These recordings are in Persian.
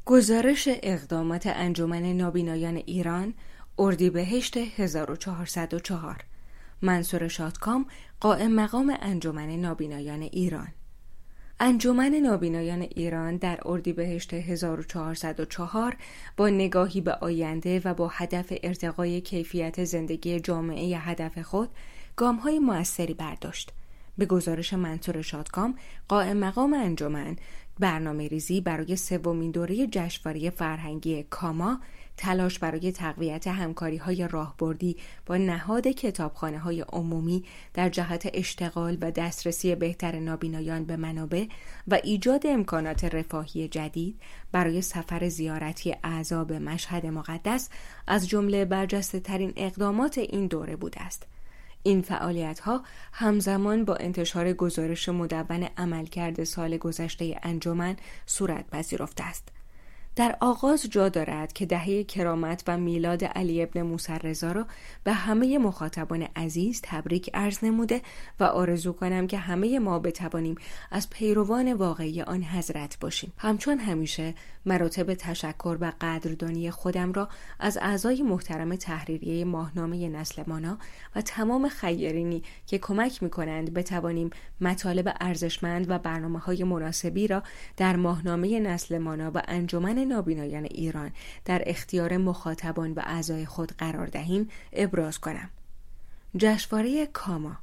گزارش اقدامات انجمن نابینایان ایران اردیبهشت 1404 منصور شادکام قائم مقام انجمن نابینایان ایران. انجمن نابینایان ایران در اردیبهشت 1404 با نگاهی به آینده و با هدف ارتقای کیفیت زندگی جامعه هدف خود گام‌های مؤثری برداشت. به گزارش منصور شادکام قائم مقام انجمن، برنامه‌ریزی برای سومین دوره جشنواره فرهنگی کاما، تلاش برای تقویت همکاری‌های راهبردی با نهاد کتابخانه‌های عمومی در جهت اشتغال و دسترسی بهتر نابینایان به منابع و ایجاد امکانات رفاهی جدید برای سفر زیارتی اعضا به مشهد مقدس از جمله برجسته‌ترین اقدامات این دوره بوده است. این فعالیت‌ها همزمان با انتشار گزارش مدون عملکرد سال گذشته انجمن صورت پذیرفته است. در آغاز جا دارد که دهه کرامت و میلاد علی ابن موسی رضا را به همه مخاطبان عزیز تبریک عرض نموده و آرزو کنم که همه ما بتوانیم از پیروان واقعی آن حضرت باشیم. همچون همیشه مراتب تشکر و قدردانی خودم را از اعضای محترم تحریریه ماهنامه نسل مانا و تمام خیرینی که کمک می‌کنند بتوانیم مطالب ارزشمند و برنامه‌های مناسبی را در ماهنامه نسل مانا و انجمن نابینایان ایران در اختیار مخاطبان و اعضای خود قرار دهیم ابراز کنم. جشنواره کاما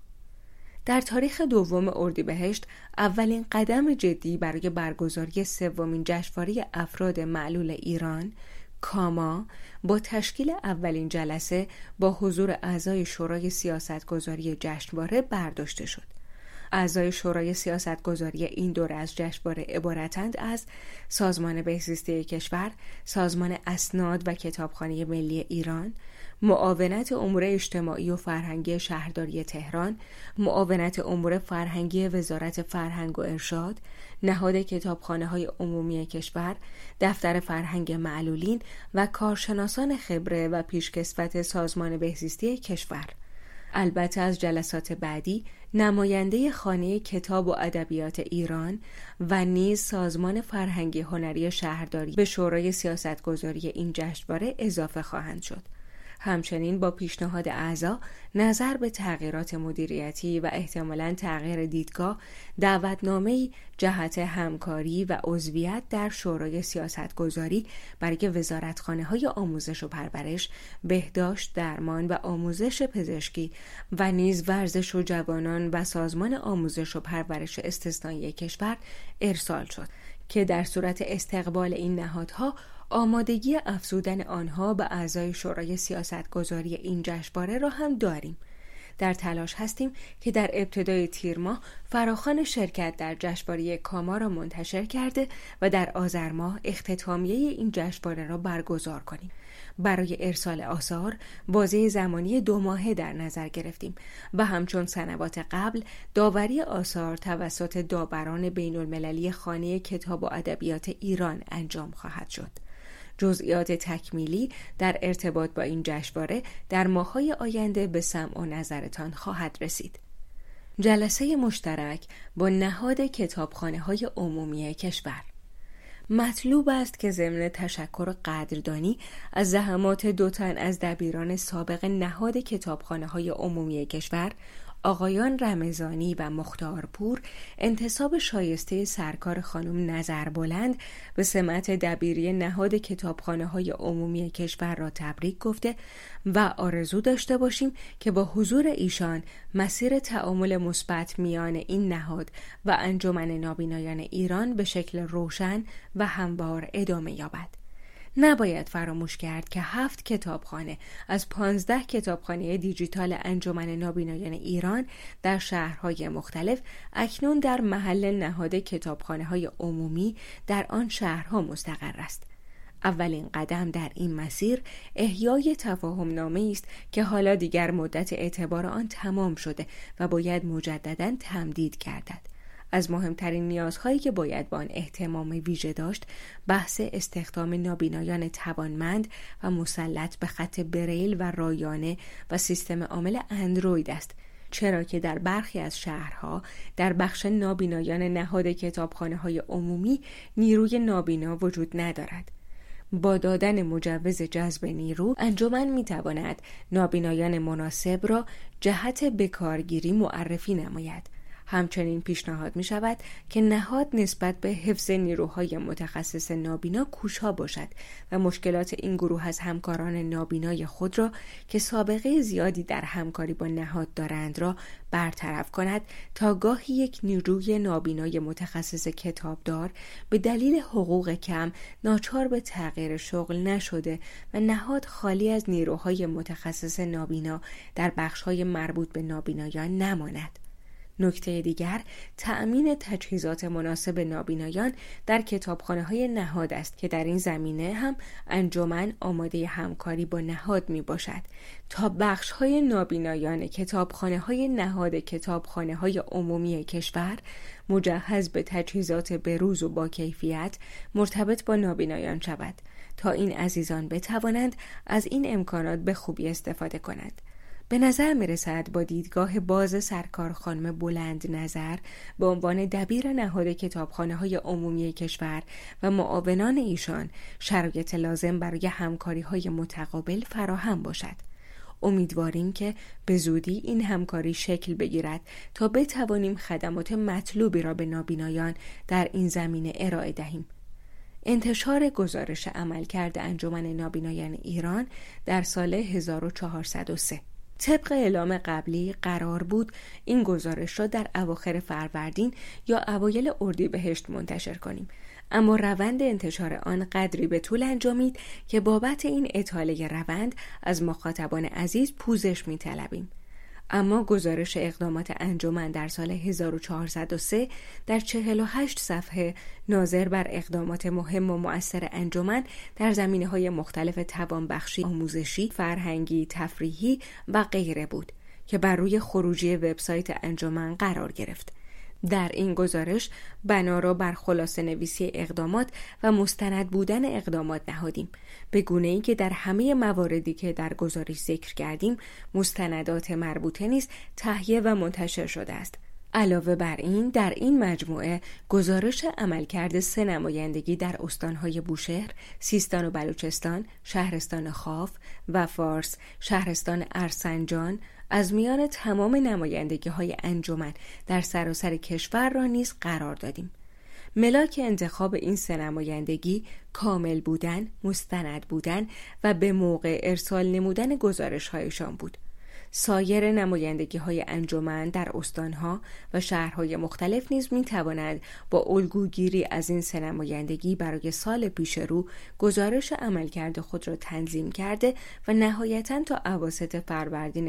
در تاریخ دوم اردیبهشت اولین قدم جدی برای برگزاری سومین جشنواره افراد معلول ایران کاما با تشکیل اولین جلسه با حضور اعضای شورای سیاستگذاری جشنواره برداشته شد. اعضای شورای سیاستگذاری این دوره از جشنواره عبارتند از سازمان بهزیستی کشور، سازمان اسناد و کتابخانه ملی ایران، معاونت امور اجتماعی و فرهنگی شهرداری تهران، معاونت امور فرهنگی وزارت فرهنگ و ارشاد، نهاد کتابخانه‌های عمومی کشور، دفتر فرهنگ معلولین و کارشناسان خبره و پیشکسوت سازمان بهزیستی کشور. البته از جلسات بعدی نماینده خانه کتاب و ادبیات ایران و نیز سازمان فرهنگی هنری شهرداری به شورای سیاستگذاری این جشنواره اضافه خواهند شد. همچنین با پیشنهاد اعضا نظر به تغییرات مدیریتی و احتمالاً تغییر دیدگاه دعوتنامه‌ای جهت همکاری و عضویت در شورای سیاستگذاری برای وزارتخانه‌های آموزش و پرورش، بهداشت، درمان و آموزش پزشکی و نیز ورزش و جوانان و سازمان آموزش و پرورش استثنایی کشور ارسال شد که در صورت استقبال این نهادها آمادگی افزودن آنها به اعضای شورای سیاستگذاری این جشنواره را هم داریم. در تلاش هستیم که در ابتدای تیر ماه فراخوان شرکت در جشنواره کاما را منتشر کرده و در آذر ماه اختتامیه این جشنواره را برگزار کنیم. برای ارسال آثار بازه زمانی 2 ماهه در نظر گرفتیم و همچون سنوات قبل داوری آثار توسط داوران بین المللی خانه کتاب و ادبیات ایران انجام خواهد شد. جزئیات تکمیلی در ارتباط با این جشنواره در ماه‌های آینده به سمع و نظرتان خواهد رسید. جلسه مشترک با نهاد کتابخانه‌های عمومی کشور. مطلوب است که ضمن تشکر و قدردانی از زحمات 2 تن از دبیران سابق نهاد کتابخانه‌های عمومی کشور، آقایان رمضانی و مختارپور، انتصاب شایسته سرکار خانم نظربلند به سمت دبیری نهاد کتابخانه‌های عمومی کشور را تبریک گفته و آرزو داشته باشیم که با حضور ایشان مسیر تعامل مثبت میان این نهاد و انجمن نابینایان ایران به شکل روشن و هموار ادامه یابد. نباید فراموش کرد که 7 کتابخانه از 15 کتابخانه دیجیتال انجمن نابینایان ایران در شهرهای مختلف اکنون در محل نهاد کتابخانه‌های عمومی در آن شهرها مستقر است. اولین قدم در این مسیر احیای تفاهم‌نامه‌ای است که حالا دیگر مدت اعتبار آن تمام شده و باید مجدداً تمدید گردد. از مهمترین نیازهایی که باید با آن اهتمام ویژه داشت، بحث استخدام نابینایان توانمند و مسلط به خط بریل و رایانه و سیستم عامل اندروید است. چرا که در برخی از شهرها در بخش نابینایان نهاد کتابخانه‌های عمومی نیروی نابینا وجود ندارد. با دادن مجوز جذب نیرو، انجمن می‌تواند نابینایان مناسب را جهت بکارگیری معرفی نماید. همچنین پیشنهاد می شود که نهاد نسبت به حفظ نیروهای متخصص نابینا کوشا باشد و مشکلات این گروه از همکاران نابینای خود را که سابقه زیادی در همکاری با نهاد دارند را برطرف کند تا گاهی یک نیروی نابینای متخصص کتابدار به دلیل حقوق کم ناچار به تغییر شغل نشده و نهاد خالی از نیروهای متخصص نابینا در بخش‌های مربوط به نابینایان نماند. نکته دیگر تأمین تجهیزات مناسب نابینایان در کتابخانه‌های نهاد است که در این زمینه هم انجمن آماده همکاری با نهاد می باشد تا بخش‌های نابینایان کتابخانه‌های نهاد کتابخانه‌های عمومی کشور مجهز به تجهیزات بروز و با کیفیت مرتبط با نابینایان شود تا این عزیزان بتوانند از این امکانات به خوبی استفاده کنند. به نظر می رسد با دیدگاه باز سرکار خانم بلند نظر به عنوان دبیر نهاد کتابخانه‌های عمومی کشور و معاونان ایشان شرایط لازم برای همکاری‌های متقابل فراهم باشد. امیدواریم که به زودی این همکاری شکل بگیرد تا بتوانیم خدمات مطلوبی را به نابینایان در این زمینه ارائه دهیم. انتشار گزارش عملکرد انجمن نابینایان ایران در سال 1403. طبق اعلام قبلی قرار بود این گزارش را در اواخر فروردین یا اوایل اردیبهشت منتشر کنیم، اما روند انتشار آن قدری به طول انجامید که بابت این اطاله روند از مخاطبان عزیز پوزش می‌طلبیم. اما گزارش اقدامات انجمن در سال 1403 در 48 صفحه ناظر بر اقدامات مهم و مؤثر انجمن در زمینه‌های مختلف توانبخشی، آموزشی، فرهنگی، تفریحی و غیره بود که بر روی خروجی وبسایت انجمن قرار گرفت. در این گزارش بنا را بر خلاصه نویسی اقدامات و مستند بودن اقدامات نهادیم، به گونه‌ای که در همه مواردی که در گزارش ذکر کردیم مستندات مربوطه نیز تهیه و منتشر شده است. علاوه بر این در این مجموعه گزارش عملکرد 3 نمایندگی در استان‌های بوشهر، سیستان و بلوچستان، شهرستان خاف و فارس، شهرستان ارسنجان از میان تمام نمایندگی‌های انجمن در سراسر کشور را نیز قرار دادیم. ملاک انتخاب این 3 نمایندگی کامل بودن، مستند بودن و به موقع ارسال نمودن گزارش‌هایشان بود. سایر نمایندگی‌های انجمن در استان‌ها و شهرهای مختلف نیز می‌توانند با الگوگیری از این 3 نمایندگی برای سال پیش رو گزارش عملکرد خود را تنظیم کرده و نهایتاً تا اواسط فروردین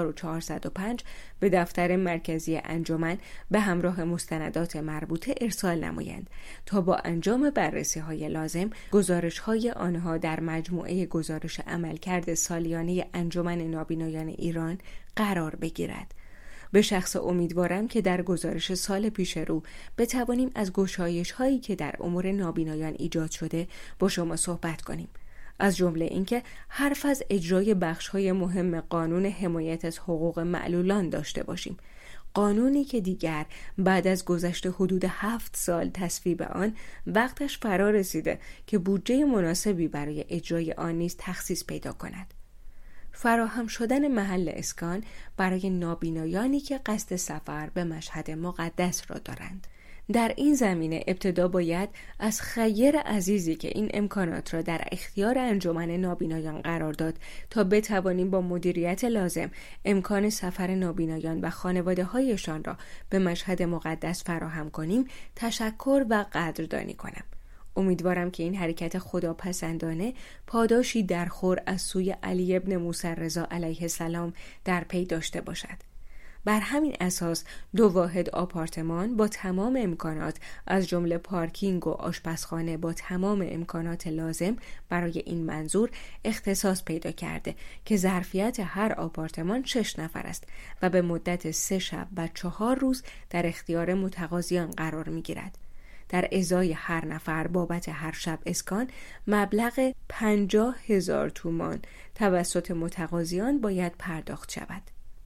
1405 به دفتر مرکزی انجمن به همراه مستندات مربوطه ارسال نمایند تا با انجام بررسی‌های لازم گزارش‌های آنها در مجموعه گزارش عملکرد سالیانه انجمن نابینایان ایران قرار بگیرد. به شخص امیدوارم که در گزارش سال پیش رو بتوانیم از گشایش هایی که در امور نابینایان ایجاد شده با شما صحبت کنیم، از جمله اینکه حرف از اجرای بخش های مهم قانون حمایت از حقوق معلولان داشته باشیم، قانونی که دیگر بعد از گذشت حدود 7 سال تصویب آن وقتش فرا رسیده که بودجه مناسبی برای اجرای آن نیز تخصیص پیدا کند. فراهم شدن محل اسکان برای نابینایانی که قصد سفر به مشهد مقدس را دارند. در این زمینه ابتدا باید از خیر عزیزی که این امکانات را در اختیار انجمن نابینایان قرار داد تا بتوانیم با مدیریت لازم امکان سفر نابینایان و خانواده‌هایشان را به مشهد مقدس فراهم کنیم تشکر و قدردانی کنم. امیدوارم که این حرکت خداپسندانه پاداشی درخور از سوی علی ابن موسی رضا علیه السلام در پی داشته باشد. بر همین اساس 2 واحد آپارتمان با تمام امکانات از جمله پارکینگ و آشپزخانه با تمام امکانات لازم برای این منظور اختصاص پیدا کرده که ظرفیت هر آپارتمان 6 نفر است و به مدت 3 شب و 4 روز در اختیار متقاضیان قرار می گیرد. در ازای هر نفر بابت هر شب اسکان مبلغ 50,000 تومان توسط متقاضیان باید پرداخت شود.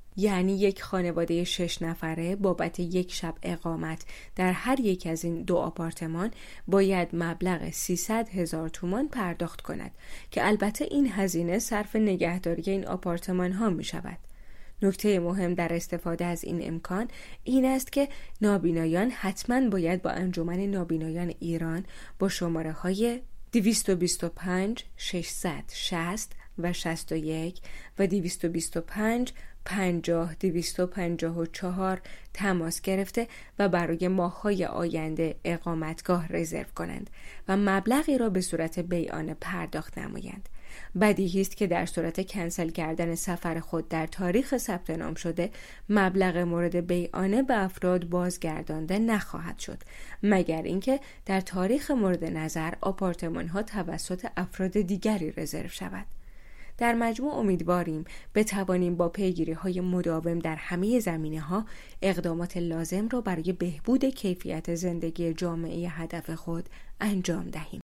یعنی یک خانواده 6 نفره بابت یک شب اقامت در هر یک از این 2 آپارتمان باید مبلغ 300,000 تومان پرداخت کند که البته این هزینه صرف نگهداری این آپارتمان ها می شود. نکته مهم در استفاده از این امکان این است که نابینایان حتما باید با انجمن نابینایان ایران با شماره های 225 660 و 61 و 225 50 254 تماس گرفته و برای ماه‌های آینده اقامتگاه رزرو کنند و مبلغی را به صورت بیعانه پرداخت نمایند. بدیهی است که در صورت کنسل کردن سفر خود در تاریخ ثبت نام شده مبلغ مورد بیعانه به افراد بازگردانده نخواهد شد مگر اینکه در تاریخ مورد نظر آپارتمان ها توسط افراد دیگری رزرو شود. در مجموع امیدواریم بتوانیم با پیگیری‌های مداوم در همه زمینه‌ها اقدامات لازم را برای بهبود کیفیت زندگی جامعه هدف خود انجام دهیم.